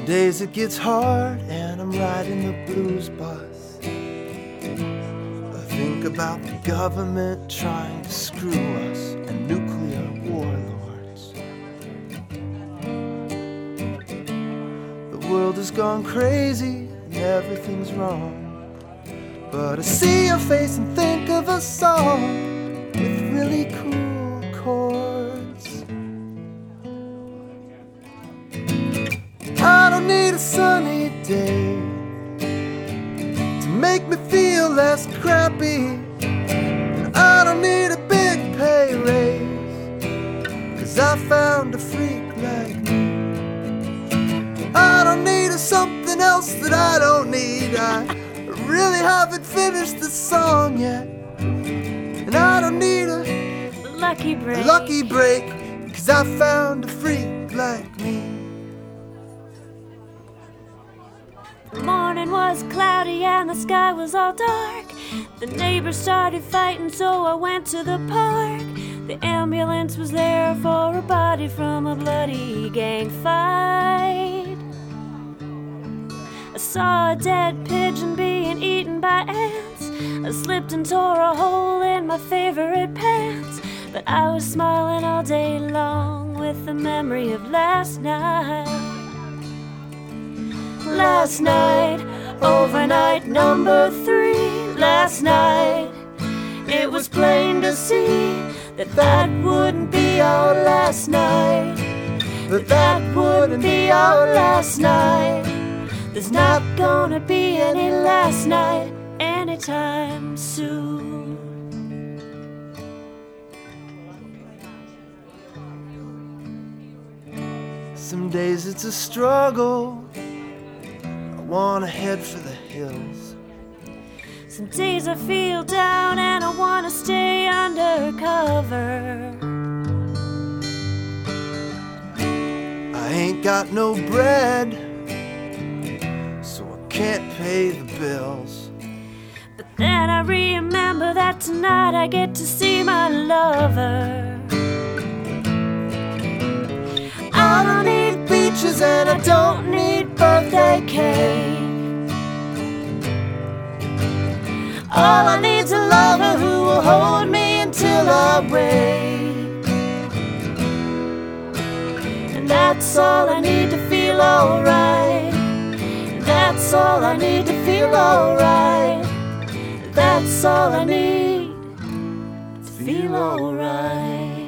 Days it gets hard and I'm riding the blues bus. I think about the government trying to screw us and nuclear warlords. The world has gone crazy and everything's wrong, but I see your face and think of a song with really cool chords. I don't need a sunny day to make me feel less crappy. And I don't need a big pay raise, 'cause I found a freak like me. I don't need something else that I don't need. I really haven't finished the song yet. And I don't need a lucky break, 'cause I found a freak like me. The morning was cloudy and the sky was all dark. The neighbors started fighting, so I went to the park. The ambulance was there for a body from a bloody gang fight. I saw a dead pigeon being eaten by ants. I slipped and tore a hole in my favorite pants. But I was smiling all day long with the memory of last night. Last night, overnight number 3. Last night, it was plain to see that that wouldn't be our last night. But that wouldn't be our last night. There's not gonna be any last night anytime soon. Some days it's a struggle. I wanna head for the hills. Some days I feel down and I wanna stay undercover. I ain't got no bread, so I can't pay the bills. But then I remember that tonight I get to see my lover. I don't need beaches and I don't need birthday cake. All I need's a lover who will hold me until I wake. And that's all I need to feel alright. That's all I need to feel alright. That's all I need to feel alright.